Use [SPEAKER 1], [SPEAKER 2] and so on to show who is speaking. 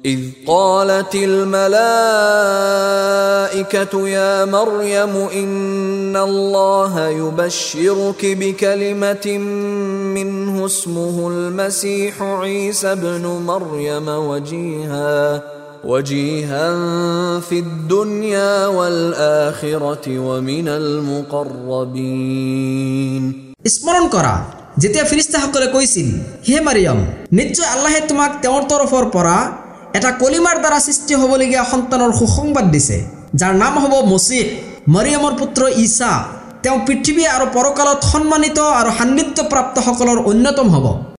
[SPEAKER 1] إذ قالت الملائكة يا مريم إن الله يبشرك بكلمة منه اسمه المسيح عيسى ابن مريم وجيها في الدنيا والآخرة ومن المقربين.
[SPEAKER 2] স্মরণ করা যেতিয়া ফেরেশতাসকলে কৈছিল, হে মাৰিয়াম, নিশ্চয় আল্লাহে তোমাক তেওঁৰ তৰফৰ পৰা এটা কলিমাৰ দ্বাৰা সৃষ্টি হ'বলগীয়া সন্তানৰ সুসংবাদ দিছে, যাৰ নাম হ'ব মসীহ, মাৰিয়ামৰ পুত্ৰ ঈসা। তেওঁ পৃথিৱী আৰু পৰকালত সন্মানিত আৰু সান্নিধ্যপ্ৰাপ্ত সকলৰ অন্যতম হ'ব।